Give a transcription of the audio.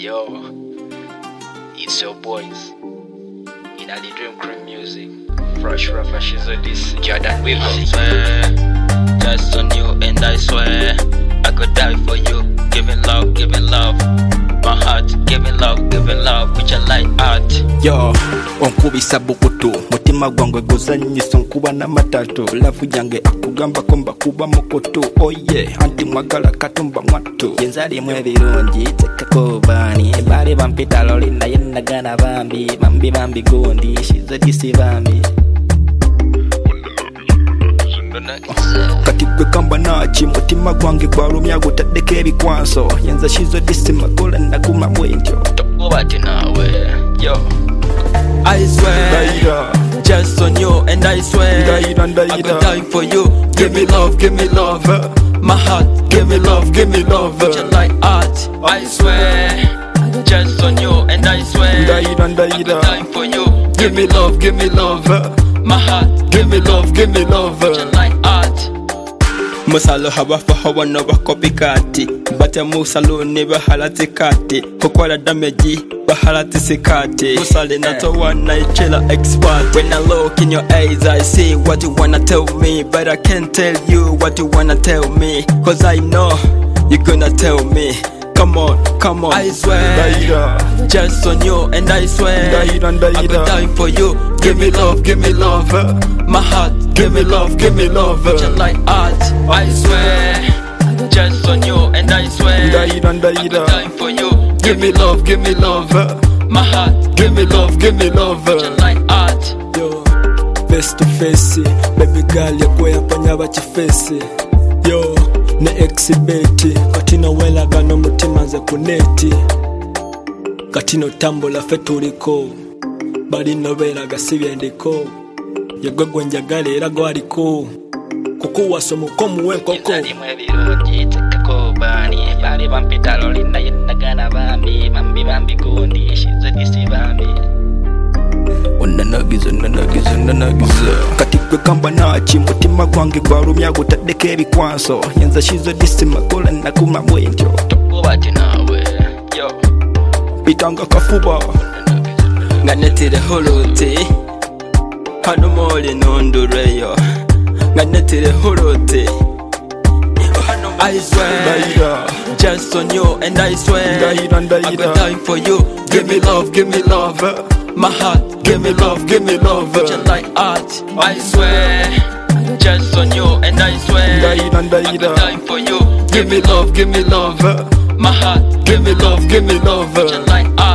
Yo, it's your boys in the Dream Crew Music. Fresh rapper, she's a this Jordan Williams. Just on you, and I swear I could die for you. Giving love, my heart, giving love with your light heart. Yo, onkubisa bukutu mutima gwangwe guzanyisa nkuba n'amatatu lavu yange akugamba ko mbakuba mukutu oye anti mwagala katumba mwattu yenzali mwebirungi tekako bani bali bampita loli naye nagana bambi gondi shizo disi bambi kati gwe kamba naki mutima gwange gwalumya gutaddeko ebikwanso yenza shizo disi makola naguma bwentyo tokubati nawe yo I swear, just on you, and I swear, I could die for you. Give me love, my heart. Give me love, with your light heart. I swear, just on you, and I swear, I could die for you. Give me love, my heart. give me love, with your light heart. Musalo habafa hawa no bakopikati bate musalo ne bahalati kati kokola damage bahalati sikati musale nato one chela expert. When I look in your eyes I see what you wanna tell me, but I can't tell you what you wanna tell me, cause I know you're gonna tell me. Come on, I swear, just on you, and I swear I could die for you. Give me love, my heart. Give me love, with your light heart. I swear, just on you, and I swear I could die for you. Give me love, my heart. give me love, with your light heart. Yo, face to face, baby girl yakweyapanya bakifesi. Yo, ne exhibit katino welaga no mutima nze kuneti katino tambula fe tuliko bali noberaga sibyendiko yegwe njagala era gwaliko kukuwasa omukomu w'enkoko yenzalimu ebirungi tekako bani bali bampita loli naye nagana bambi gondi shizo disi bambi onanagiza kati gwe kamba naki mutima gwange gwalumya gutaddeko ebikwanso yenza shizo disi makola naguma bwentyo tokubati nawe yo pitanga kafuba nga netire holote hano mole nondureyo nga netire holote. I swear, just on you, and I swear I could die for you. Give me love, my heart. Give me love, with your light heart. I swear, just on you, and I swear I could die for you. Give me love, my heart. give me love, with your light heart.